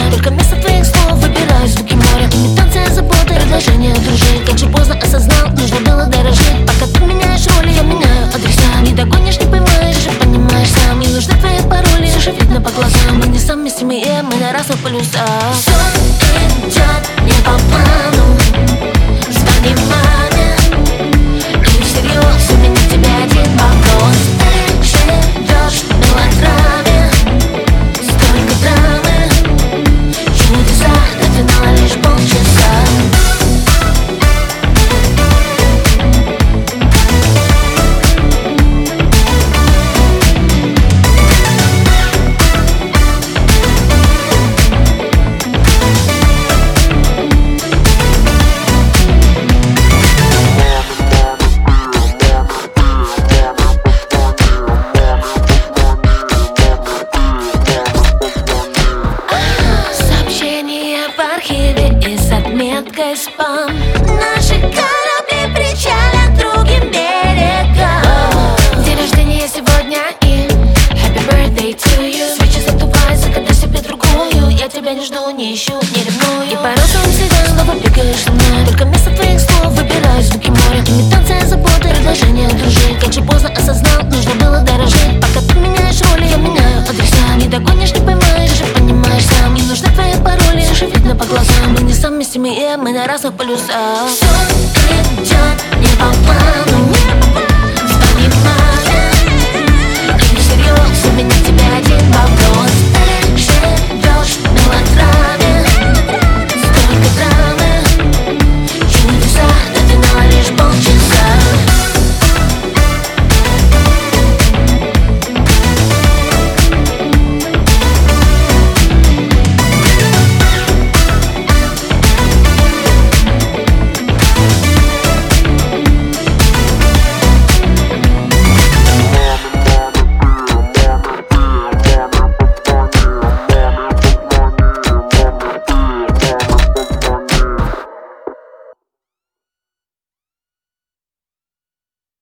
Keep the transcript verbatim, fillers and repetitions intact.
Только вместо твоих слов выбираю звуки моря. Имитация заботы, предложение дружить. Как же поздно осознал, нужно было дорожить. Пока ты меняешь роли, я меняю адреса. Не догонишь, не поймаешь, же понимаешь сам. Не нужны твои пароли, все же видно по глазам. Мы несовместимые, мы на разных полюсах. Все идет не по плану. Звони маме и всерьез, у меня к тебе один вопрос. Ты живешь в мелодраме, столько драмы, чудеса, до финала лишь полчаса. И с отметкой спам. Наши корабли причалят к другим берегам. День рождения сегодня и Happy birthday to you. Свечи задуваются, когда себе другую. Я тебя не жду, не ищу, не ревную. И по розовым следам снова бегаешь со мной. Только вместо твоих слов выбираю звуки моря. Имитация заботы, предложение дружить. Как же поздно осознал, нужно было дорожить. Пока ты меняешь роли, я меняю адреса. Не догонишь, не поймаешь, же понимаешь сам. Не нужны твои пароли, все же видно по глазам. Мы несовместимые, мы на разных полюсах. Все идет не по плану.